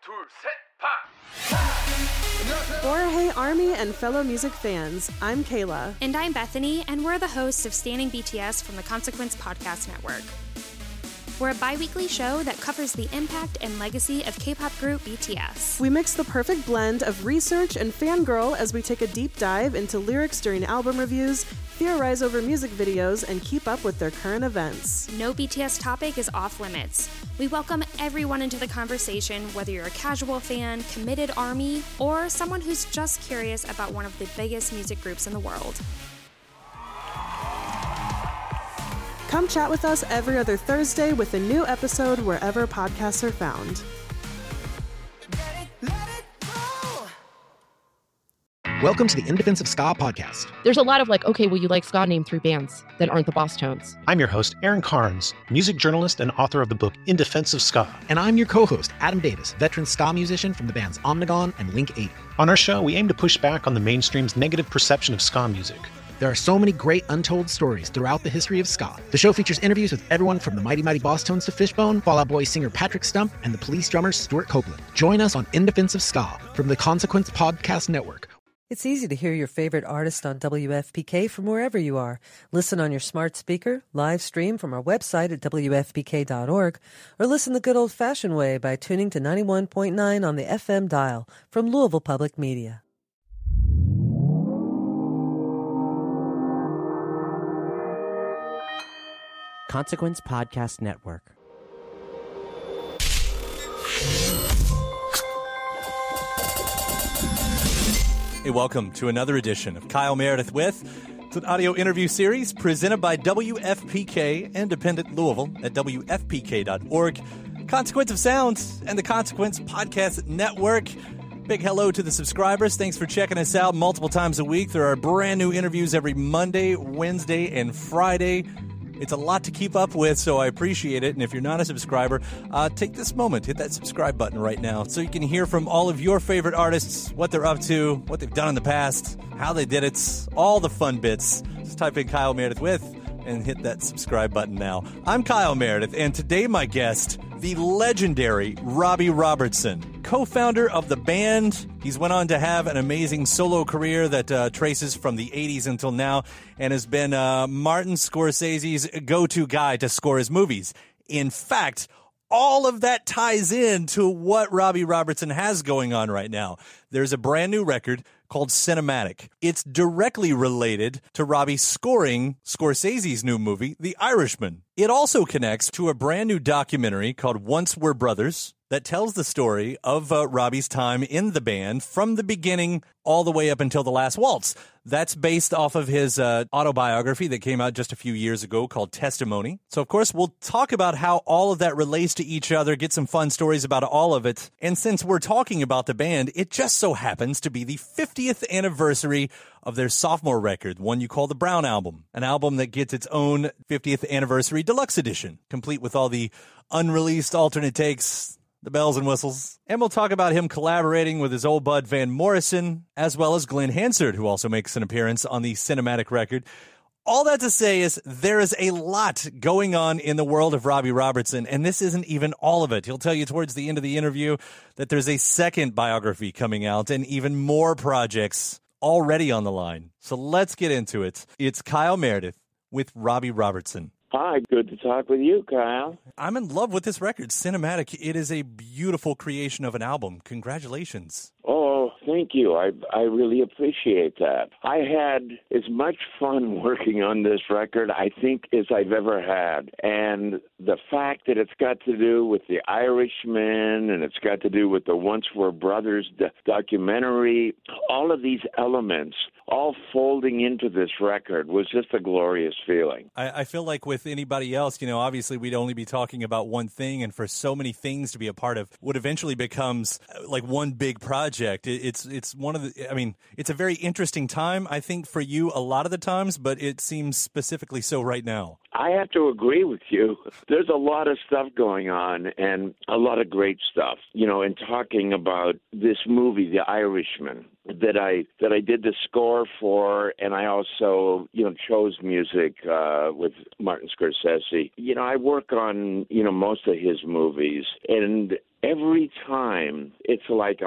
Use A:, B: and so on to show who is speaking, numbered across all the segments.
A: 둘, 셋, 파!
B: Hey Army and fellow music fans, I'm Kayla.
C: And I'm Bethany, and we're the hosts of Standing BTS from the Consequence Podcast Network. We're a bi-weekly show that covers the impact and legacy of K-pop group BTS.
B: We mix the perfect blend of research and fangirl as we take a deep dive into lyrics during album reviews, theorize over music videos, and keep up with their current events.
C: No BTS topic is off limits. We welcome everyone into the conversation, whether you're a casual fan, committed ARMY, or someone who's just curious about one of the biggest music groups in the world.
B: Come chat with us every other Thursday with a new episode wherever podcasts are found.
D: Welcome to the In Defense of Ska podcast.
E: There's a lot of like, okay, well, you like ska, name 3 bands that aren't the Boss Tones.
F: I'm your host, Aaron Carnes, music journalist and author of the book In Defense of Ska.
D: And I'm your co-host, Adam Davis, veteran ska musician from the bands Omnigone and Link 8.
F: On our show, we aim to push back on the mainstream's negative perception of ska music.
D: There are so many great untold stories throughout the history of ska. The show features interviews with everyone from the Mighty Mighty Boss Tones to Fishbone, Fall Out Boy singer Patrick Stump, and the Police drummer Stuart Copeland. Join us on In Defense of Ska from the Consequence Podcast Network.
G: It's easy to hear your favorite artist on WFPK from wherever you are. Listen on your smart speaker, live stream from our website at WFPK.org, or listen the good old-fashioned way by tuning to 91.9 on the FM dial from Louisville Public Media.
H: Consequence Podcast Network.
I: Hey, welcome to another edition of Kyle Meredith With. It's an audio interview series presented by WFPK, independent Louisville, at WFPK.org. Consequence of Sound and the Consequence Podcast Network. Big hello to the subscribers. Thanks for checking us out multiple times a week. There are brand new interviews every Monday, Wednesday, and Friday. It's a lot to keep up with, so I appreciate it. And if you're not a subscriber, take this moment, hit that subscribe button right now so you can hear from all of your favorite artists, what they're up to, what they've done in the past, how they did it, all the fun bits. Just type in Kyle Meredith With and hit that subscribe button now. I'm Kyle Meredith, and today my guest, the legendary Robbie Robertson, co-founder of the band. He's went on to have an amazing solo career that traces from the 80s until now and has been Martin Scorsese's go-to guy to score his movies. In fact, all of that ties in to what Robbie Robertson has going on right now. There's a brand new record called Cinematic. It's directly related to Robbie scoring Scorsese's new movie, The Irishman. It also connects to a brand new documentary called Once We're Brothers that tells the story of Robbie's time in the band from the beginning all the way up until The Last Waltz. That's based off of his autobiography that came out just a few years ago called Testimony. So, of course, we'll talk about how all of that relates to each other, get some fun stories about all of it. And since we're talking about the band, it just so happens to be the 50th anniversary of their sophomore record, one you call the Brown Album, an album that gets its own 50th anniversary deluxe edition, complete with all the unreleased alternate takes, the bells and whistles. And we'll talk about him collaborating with his old bud Van Morrison, as well as Glenn Hansard, who also makes an appearance on the Cinematic record. All that to say is there is a lot going on in the world of Robbie Robertson, and this isn't even all of it. He'll tell you towards the end of the interview that there's a second biography coming out and even more projects already on the line. So let's get into it. It's Kyle Meredith with Robbie Robertson.
J: Hi, good to talk with you, Kyle.
I: I'm in love with this record, Cinematic. It is a beautiful creation of an album. Congratulations.
J: Oh, thank you. I really appreciate that. I had as much fun working on this record, I think, as I've ever had. And the fact that it's got to do with the Irishman and it's got to do with the Once We're Brothers documentary, all of these elements all folding into this record was just a glorious feeling.
I: I feel like with anybody else, obviously we'd only be talking about one thing, and for so many things to be a part of what eventually becomes like one big project, it's one of the, it's a very interesting time, I think, for you a lot of the times, but it seems specifically so right now.
J: I have to agree with you. There's a lot of stuff going on and a lot of great stuff, in talking about this movie, The Irishman, that I did the score for, and I also, chose music with Martin Scorsese. I work on, most of his movies, and every time it's like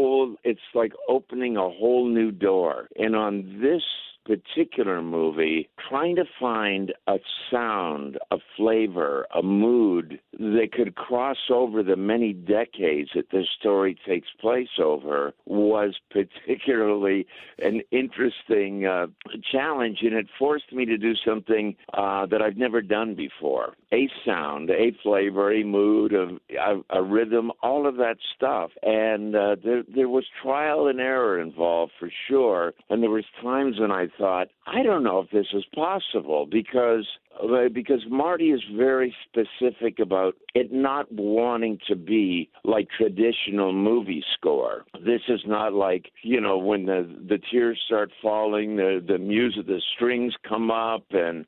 J: opening a whole new door. And on this particular movie, trying to find a sound, a flavor, a mood that could cross over the many decades that this story takes place over was particularly an interesting challenge, and it forced me to do something that I've never done before. A sound, a flavor, a mood, a rhythm, all of that stuff. And there was trial and error involved for sure, and there was times when I thought, I don't know if this is possible because Marty is very specific about it not wanting to be like traditional movie score. This is not like, when the tears start falling, the music, the strings come up, and,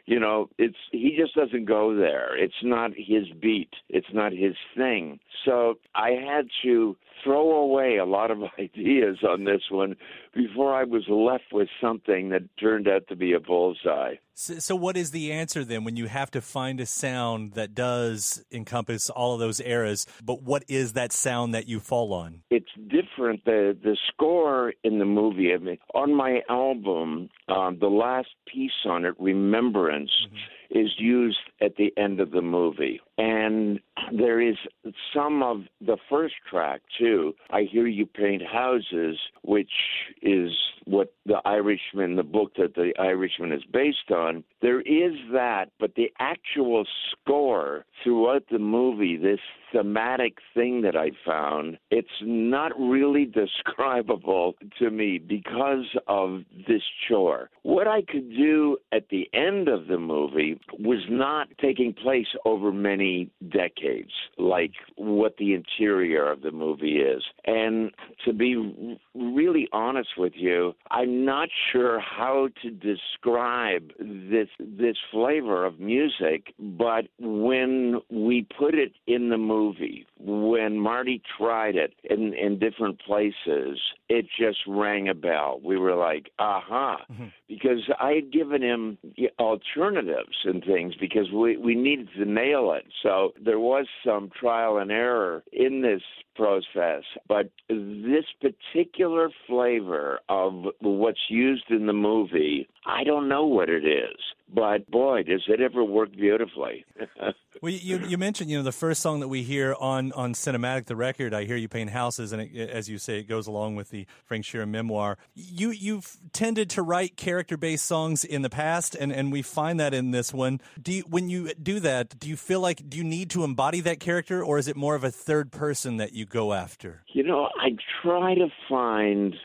J: he just doesn't go there. It's not his beat. It's not his thing. So I had to throw away a lot of ideas on this one before I was left with something that turned out to be a bullseye.
I: So what is the answer then when you have to find a sound that does encompass all of those eras, but what is that sound that you fall on?
J: It's different. The score in the movie, on my album, the last piece on it, Remembrance, is used at the end of the movie. And there is some of the first track, too, I Hear You Paint Houses, which is what the book that The Irishman is based on. There is that, but the actual score throughout the movie, this thematic thing that I found, it's not really describable to me because of this chore. What I could do at the end of the movie was not taking place over many decades, like what the interior of the movie is. And to be really honest with you, I'm not sure how to describe this flavor of music, but when we put it in the movie, when Marty tried it in different places, it just rang a bell. We were like, aha, because I had given him alternatives and things because we needed to nail it. So there was some trial and error in this process, but this particular flavor of what's used in the movie, I don't know what it is, but boy, does it ever work beautifully.
I: Well, you mentioned, the first song that we hear on Cinematic, the record, I Hear You Paint Houses, and as you say, it goes along with the Frank Sheeran memoir. You've tended to write character-based songs in the past, and we find that in this one. When you do that, do you feel like, do you need to embody that character, or is it more of a third person that you go after?
J: I try to find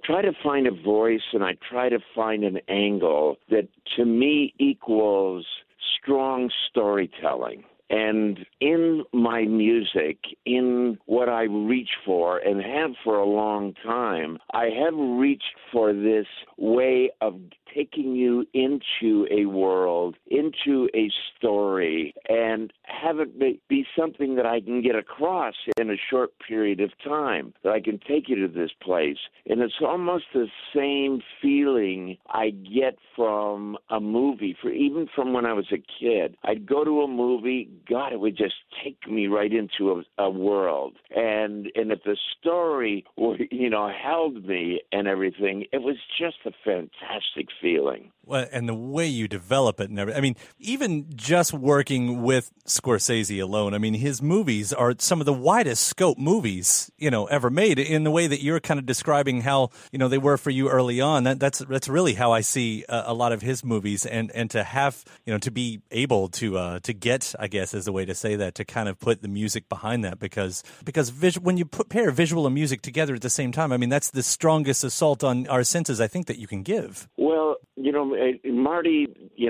J: a voice, and I try to find an angle that, to me, equals strong storytelling. And in my music, in what I reach for and have for a long time, I have reached for this way of taking you into a world, into a story, and have it be something that I can get across in a short period of time, that I can take you to this place. And it's almost the same feeling I get from a movie, even from when I was a kid. I'd go to a movie, God, it would just take me right into a world. And if the story were, held me and everything, it was just a fantastic feeling.
I: Well, and the way you develop it and everything. I mean, even just working with Scorsese alone, I mean, his movies are some of the widest scope movies, ever made, in the way that you're kind of describing how, they were for you early on. That's really how I see a lot of his movies, and to have, to be able to get, I guess is the way to say that, to kind of put the music behind that, because when you pair visual and music together at the same time, I mean, that's the strongest assault on our senses, I think, that you can give.
J: Well, Marty,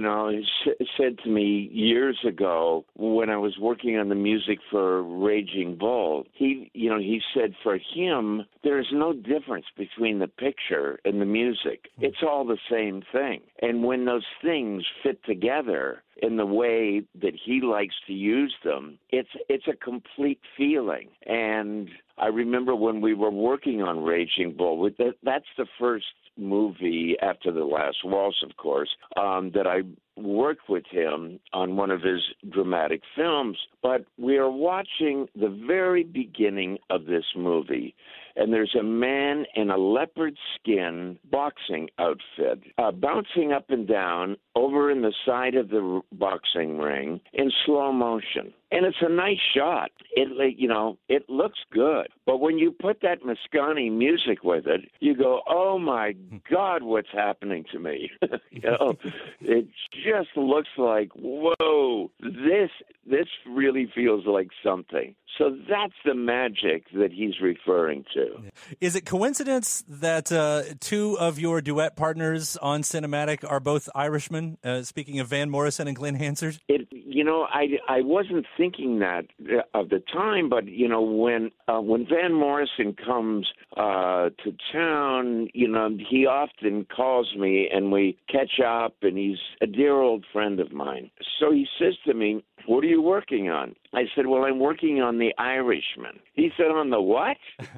J: said to me years ago when I was working on the music for Raging Bull, he said for him, there's no difference between the picture and the music. It's all the same thing. And when those things fit together in the way that he likes to use them, it's a complete feeling. And I remember when we were working on Raging Bull, that's the first movie after The Last Waltz, of course, that I worked with him on one of his dramatic films, but we are watching the very beginning of this movie, and there's a man in a leopard skin boxing outfit bouncing up and down over in the side of the boxing ring in slow motion. And it's a nice shot. It looks good. But when you put that Mosconi music with it, you go, oh, my God, what's happening to me? It just looks like, whoa, this really feels like something. So that's the magic that he's referring to.
I: Is it coincidence that two of your duet partners on Cinematic are both Irishmen? Speaking of Van Morrison and Glenn Hansard?
J: I wasn't thinking that of the time, but when Van Morrison comes to town, he often calls me and we catch up, and he's a dear old friend of mine. So he says to me, "What are you working on?" I said, "Well, I'm working on The Irishman." He said, "On the what?"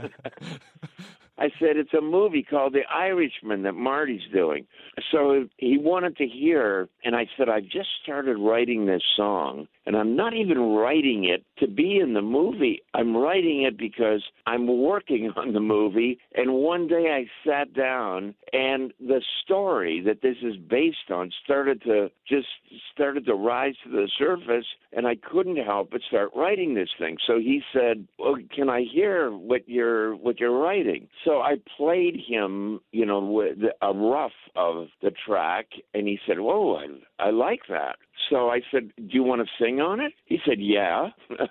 J: I said, "It's a movie called The Irishman that Marty's doing." So he wanted to hear, and I said, "I've just started writing this song, and I'm not even writing it to be in the movie. I'm writing it because I'm working on the movie." And one day I sat down, and the story that this is based on started to rise to the surface, and I couldn't help but start writing this thing. So he said, "Well, can I hear what you're writing?" So I played him, with a rough of the track, and he said, "Whoa, I like that." So I said, "Do you want to sing on it?" He said, "Yeah."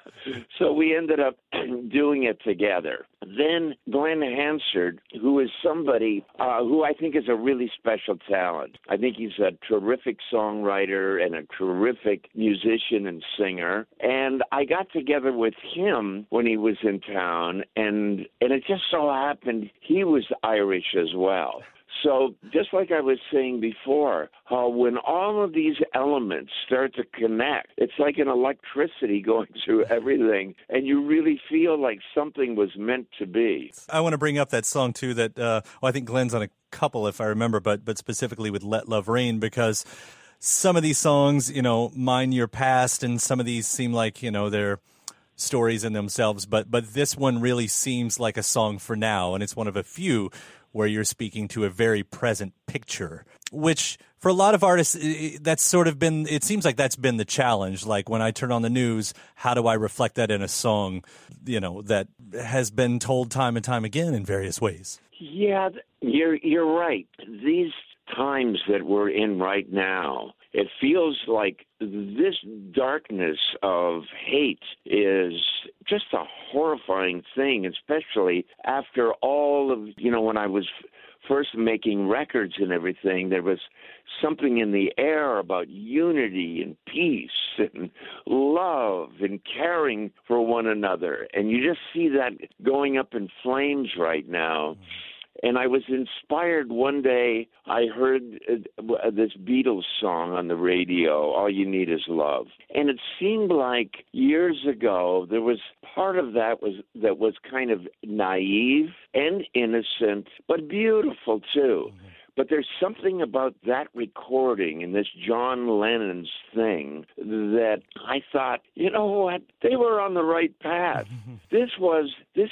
J: So we ended up doing it together. Then Glenn Hansard, who is somebody who I think is a really special talent. I think he's a terrific songwriter and a terrific musician and singer. And I got together with him when he was in town, and it just so happened he was Irish as well. So just like I was saying before, how when all of these elements start to connect, it's like an electricity going through everything, and you really feel like something was meant to be.
I: I want to bring up that song, too, that I think Glenn's on a couple, if I remember, but specifically with Let Love Rain, because some of these songs, Mine Your Past, and some of these seem like, they're stories in themselves, but this one really seems like a song for now, and it's one of a few where you're speaking to a very present picture, which for a lot of artists, that's sort of been, it seems like that's been the challenge. Like when I turn on the news, how do I reflect that in a song, that has been told time and time again in various ways?
J: Yeah, you're right. These times that we're in right now, it feels like this darkness of hate is just a horrifying thing, especially after all of, when I was first making records and everything, there was something in the air about unity and peace and love and caring for one another. And you just see that going up in flames right now. And I was inspired one day. I heard this Beatles song on the radio, All You Need Is Love. And it seemed like years ago there was part of that was kind of naive and innocent, but beautiful too. Mm-hmm. But there's something about that recording and this John Lennon's thing that I thought, you know what? They were on the right path. This was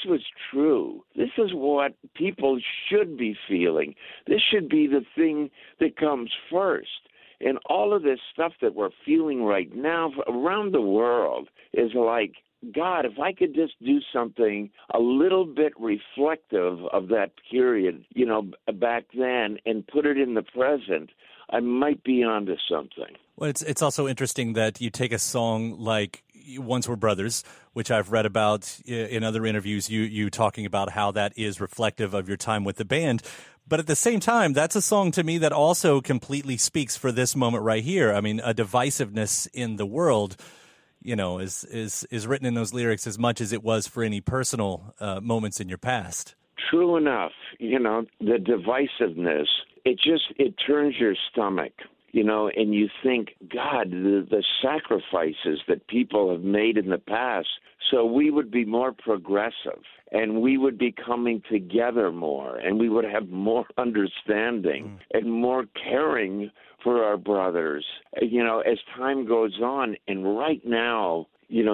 J: true. This is what people should be feeling. This should be the thing that comes first. And all of this stuff that we're feeling right now around the world is like, God, if I could just do something a little bit reflective of that period, back then, and put it in the present, I might be onto something.
I: Well, it's also interesting that you take a song like Once We're Brothers, which I've read about in other interviews, you talking about how that is reflective of your time with the band. But at the same time, that's a song to me that also completely speaks for this moment right here. I mean, a divisiveness in the world, is written in those lyrics as much as it was for any personal moments in your past.
J: True enough. The divisiveness, it turns your stomach. and you think, God, the sacrifices that people have made in the past, so we would be more progressive and we would be coming together more and we would have more understanding and more caring for our brothers, as time goes on. And right now,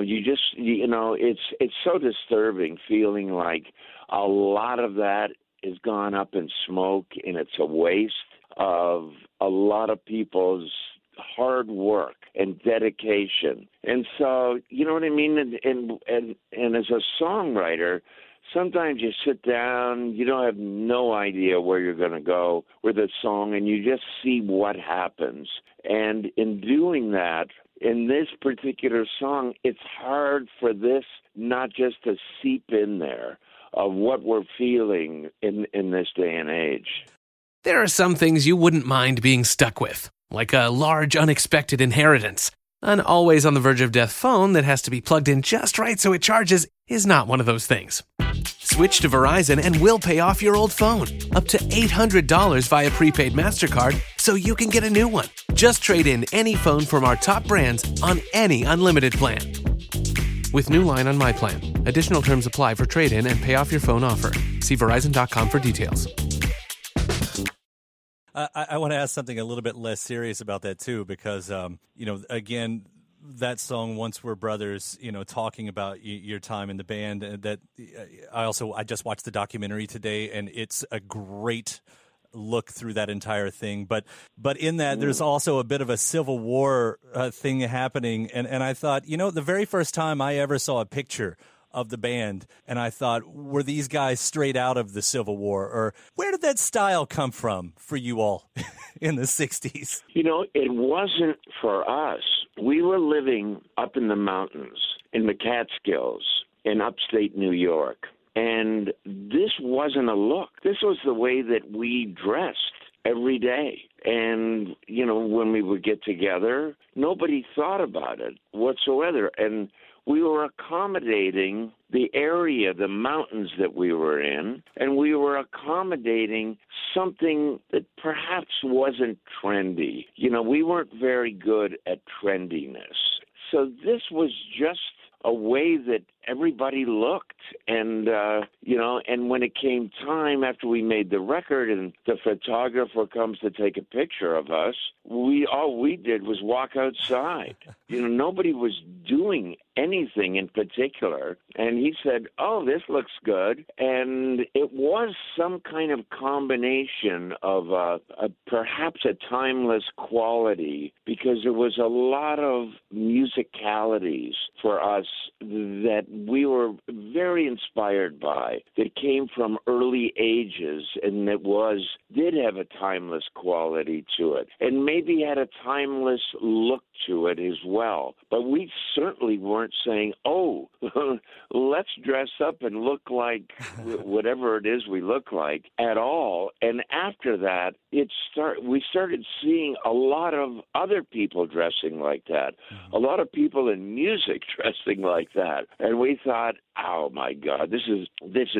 J: it's so disturbing feeling like a lot of that has gone up in smoke, and it's a waste of a lot of people's hard work and dedication. And so, you know what I mean? And as a songwriter, sometimes you sit down, you don't have no idea where you're going to go with a song, and you just see what happens. And in doing that, in this particular song, it's hard for this not just to seep in there of what we're feeling in this day and age.
A: There are some things you wouldn't mind being stuck with, like a large unexpected inheritance. An always on the verge of death phone that has to be plugged in just right so it charges is not one of those things. Switch to Verizon and we'll pay off your old phone, up to $800 via prepaid MasterCard, so you can get a new one. Just trade in any phone from our top brands on any unlimited plan. With new line on My Plan. Additional terms apply for trade-in and pay off your phone offer. See Verizon.com for details.
I: I want to ask something a little bit less serious about that, too, because, again, that song, Once We're Brothers, talking about your time in the band, that I just watched the documentary today, and it's a great look through that entire thing. But in that, there's also a bit of a Civil War thing happening. And I thought, the very first time I ever saw a picture of the band, and I thought, were these guys straight out of the Civil War? Or where did that style come from for you all in the 60s?
J: It wasn't for us. We were living up in the mountains in the Catskills in upstate New York. And this wasn't a look. This was the way that we dressed every day. And, when we would get together, nobody thought about it whatsoever. And we were accommodating the area, the mountains that we were in, and we were accommodating something that perhaps wasn't trendy. We weren't very good at trendiness. So this was just a way that everybody looked. And, and when it came time after we made the record and the photographer comes to take a picture of us, all we did was walk outside. Nobody was doing anything in particular. And he said, oh, this looks good. And it was some kind of combination of perhaps a timeless quality, because there was a lot of musicalities for us that we were very inspired by, that came from early ages, and that did have a timeless quality to it, and maybe had a timeless look to it as well. But we certainly weren't saying, oh, let's dress up and look like whatever it is we look like at all. And after that, we started seeing a lot of other people dressing like that, a lot of people in music dressing like that. And we thought, oh my God, this is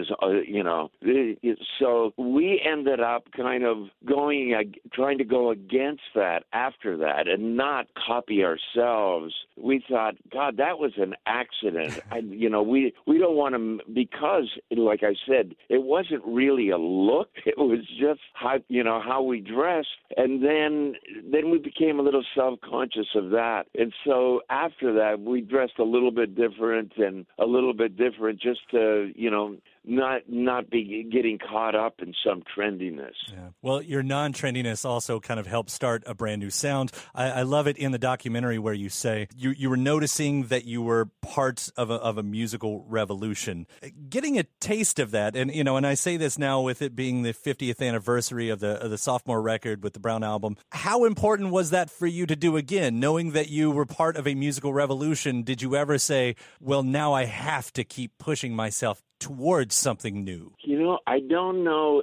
J: so we ended up kind of trying to go against that after that and not copy ourselves. We thought, God, that was an accident. We don't want to, because, like I said, it wasn't really a look. It was just how we dressed. And then we became a little self-conscious of that. And so after that, we dressed a little bit different just to, not be getting caught up in some trendiness.
I: Yeah. Well, your non-trendiness also kind of helped start a brand new sound. I love it in the documentary where you say you were noticing that you were part of a musical revolution. Getting a taste of that, and and I say this now with it being the 50th anniversary of the sophomore record with the Brown Album. How important was that for you to do again, knowing that you were part of a musical revolution? Did you ever say, well, now I have to keep pushing myself towards something new?
J: I don't know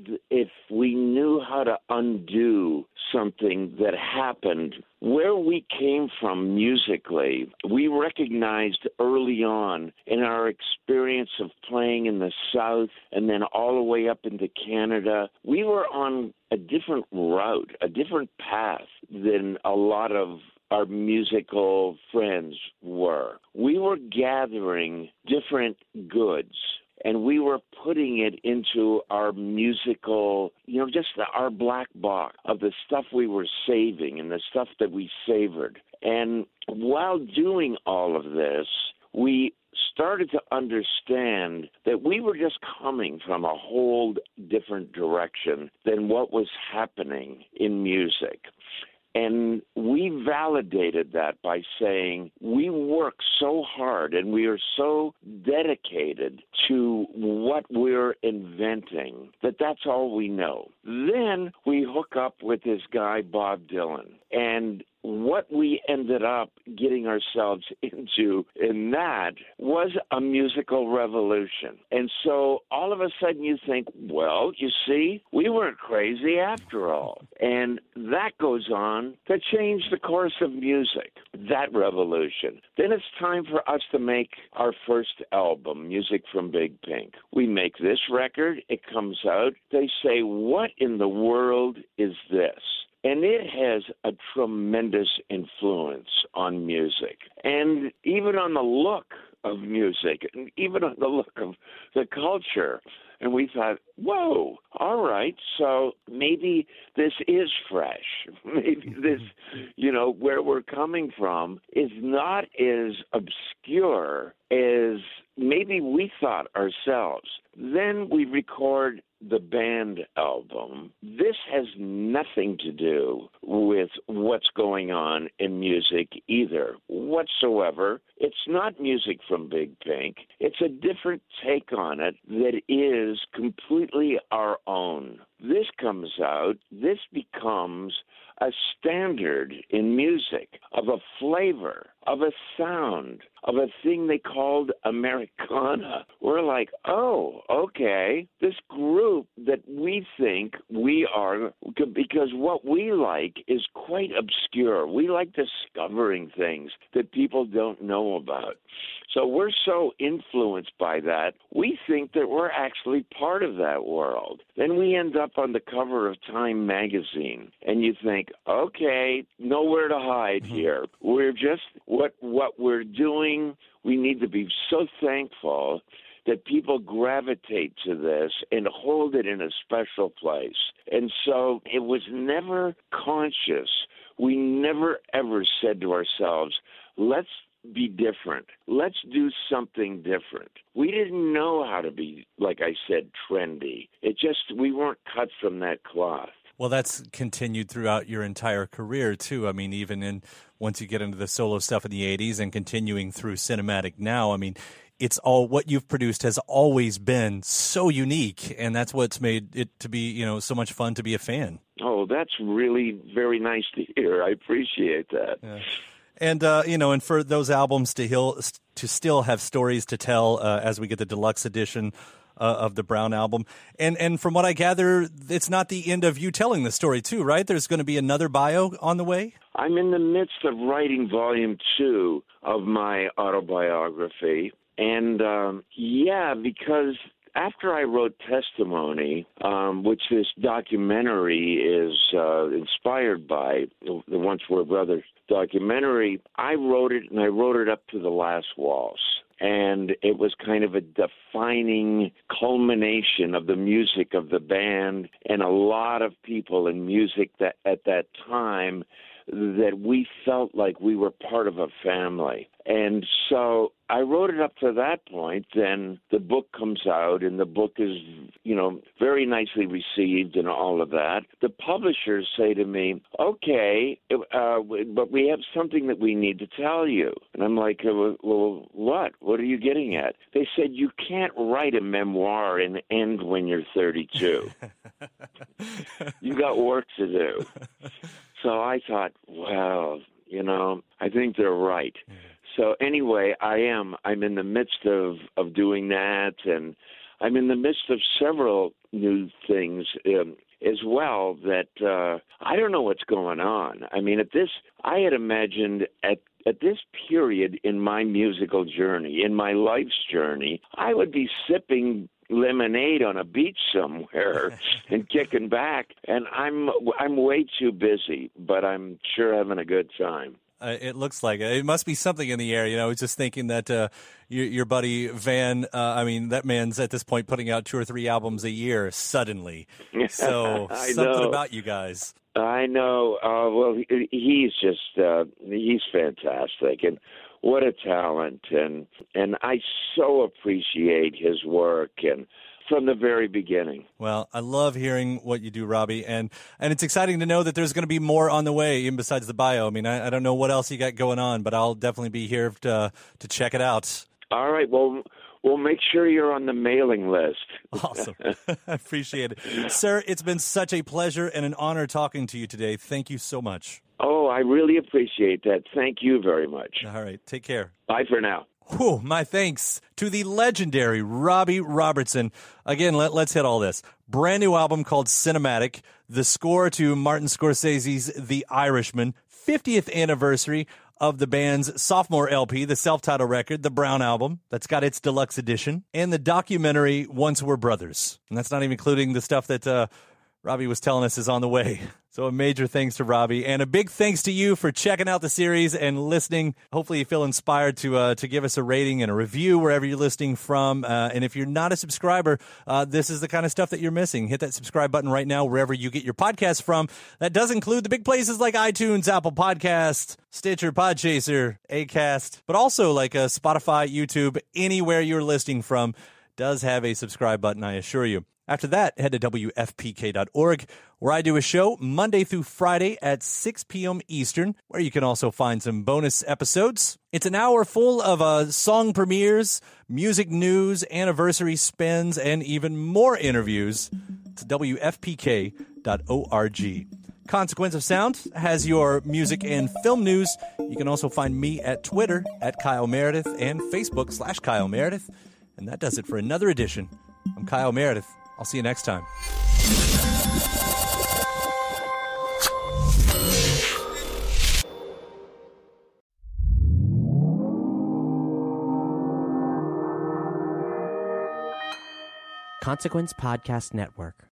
J: if we knew how to undo something that happened. Where we came from musically, we recognized early on in our experience of playing in the South and then all the way up into Canada, we were on a different route, a different path than a lot of our musical friends were. We were gathering different goods, and we were putting it into our musical, just our black box of the stuff we were saving and the stuff that we savored. And while doing all of this, we started to understand that we were just coming from a whole different direction than what was happening in music. And we validated that by saying we work so hard and we are so dedicated to what we're inventing that that's all we know. Then we hook up with this guy, Bob Dylan. And what we ended up getting ourselves into in that was a musical revolution. And so all of a sudden you think, well, you see, we weren't crazy after all. And that goes on to change the course of music, that revolution. Then it's time for us to make our first album, Music from Big Pink. We make this record, it comes out. They say, what in the world is this? And it has a tremendous influence on music, and even on the look of music, and even on the look of the culture. And we thought, whoa, all right, so maybe this is fresh. Maybe this, where we're coming from is not as obscure as maybe we thought ourselves. Then we record the band album. This has nothing to do with what's going on in music either, whatsoever. It's not Music from Big Pink. It's a different take on it that is completely our own. This comes out, this becomes a standard in music of a flavor, of a sound, of a thing they called Americana. We're like, oh, okay, this group that we think we are, because what we like is quite obscure. We like discovering things that people don't know about. So we're so influenced by that, we think that we're actually part of that world. Then we end up on the cover of Time magazine, and you think, okay, nowhere to hide here. We're just, what we're doing, we need to be so thankful that people gravitate to this and hold it in a special place. And so it was never conscious. We never ever said to ourselves, let's be different. Let's do something different. We didn't know how to be, like I said, trendy. We weren't cut from that cloth.
I: Well, that's continued throughout your entire career, too. I mean, even once you get into the solo stuff in the 80s and continuing through cinematic now, I mean, it's all what you've produced has always been so unique, and that's what's made it to be, so much fun to be a fan.
J: Oh, that's really very nice to hear. I appreciate that.
I: Yeah. And, and for those albums to still have stories to tell as we get the deluxe edition of the Brown album. And from what I gather, it's not the end of you telling the story, too, right? There's going to be another bio on the way?
J: I'm in the midst of writing Volume 2 of my autobiography. And, because after I wrote Testimony, which this documentary is inspired by, the Once Were Brothers documentary, I wrote it, and I wrote it up to the last waltz. And it was kind of a defining culmination of the music of the band and a lot of people in music that at that time that we felt like we were part of a family. And so I wrote it up to that point. Then the book comes out, and the book is, very nicely received and all of that. The publishers say to me, okay, but we have something that we need to tell you. And I'm like, well, what? What are you getting at? They said, you can't write a memoir and end when you're 32. You got work to do. So I thought, well, I think they're right. So anyway, I'm in the midst of doing that, and I'm in the midst of several new things as well that I don't know what's going on. I mean, I had imagined at this period in my musical journey, in my life's journey, I would be sipping lemonade on a beach somewhere and kicking back, and I'm way too busy, but I'm sure having a good time.
I: It looks like it. It must be something in the air. I was just thinking that your buddy Van, that man's at this point putting out 2 or 3 albums a year suddenly. So something about you guys.
J: I know. Well, he's just he's fantastic, and what a talent, and I so appreciate his work and. From the very beginning.
I: Well, I love hearing what you do, Robbie, and it's exciting to know that there's going to be more on the way, even besides the bio. I mean, I don't know what else you got going on, but I'll definitely be here to check it out.
J: All right, well, we'll make sure you're on the mailing list.
I: Awesome. I appreciate it. Sir, it's been such a pleasure and an honor talking to you today. Thank you so much.
J: Oh, I really appreciate that. Thank you very much.
I: All right, take care.
J: Bye for now.
I: Whew, my thanks to the legendary Robbie Robertson. Again, let's hit all this. Brand new album called Cinematic, the score to Martin Scorsese's The Irishman, 50th anniversary of the band's sophomore LP, the self-titled record, the Brown Album, that's got its deluxe edition, and the documentary Once We're Brothers. And that's not even including the stuff that Robbie was telling us is on the way. So a major thanks to Robbie, and a big thanks to you for checking out the series and listening. Hopefully you feel inspired to give us a rating and a review wherever you're listening from. And if you're not a subscriber, this is the kind of stuff that you're missing. Hit that subscribe button right now wherever you get your podcasts from. That does include the big places like iTunes, Apple Podcasts, Stitcher, Podchaser, Acast, but also like Spotify, YouTube, anywhere you're listening from does have a subscribe button, I assure you. After that, head to WFPK.org, where I do a show Monday through Friday at 6 p.m. Eastern, where you can also find some bonus episodes. It's an hour full of song premieres, music news, anniversary spins, and even more interviews. It's WFPK.org. Consequence of Sound has your music and film news. You can also find me at Twitter at Kyle Meredith and Facebook /Kyle Meredith. And that does it for another edition. I'm Kyle Meredith. I'll see you next time.
H: Consequence Podcast Network.